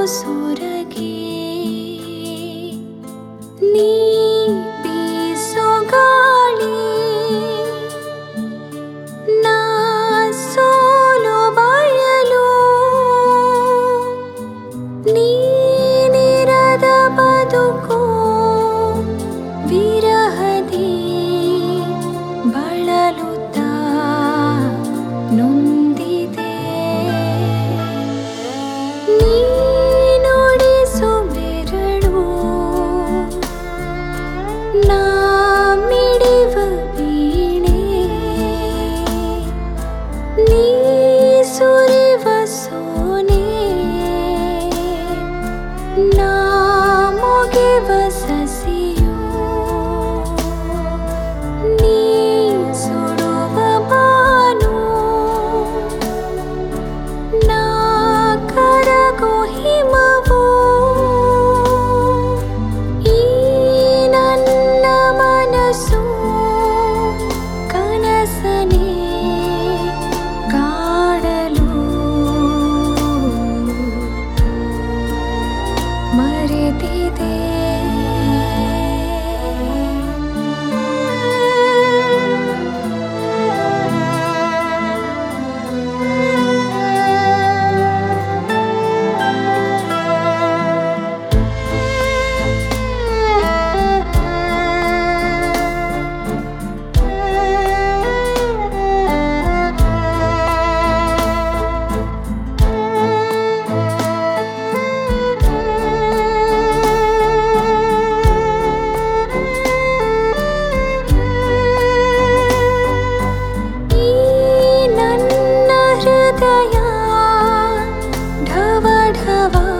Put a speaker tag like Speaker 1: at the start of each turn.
Speaker 1: ಸೊರಗಿ ನೀ ಬೀಸೋ ಗಾಳಿ ನಾ ಸೋಲೋ ಬಯಲು ನೀನಿರದ ಬದುಕು ವಿರಹದಿ ಬಳಲುತ್ತಾ ನೊಂದಿದೆ ನೀ ನುಡಿಸೋ ಬೆರಳು ನಾ ಮಿಡಿವ ವೀಣೆ ನೀ ಸುರಿವ ಸೋನೆ ನಾ ಮೊಗೆವ ಸಸಿಯು ನೀ ಸುಡುವ ಬಾನು ನಾ ಕರಗೋ ಹಿಮವು ಈ ನನ್ನ ಮನಸ್ಸು ಕನಸನೇ ಕಾಡಲು ಮರೆತಿದೆ ढव ढव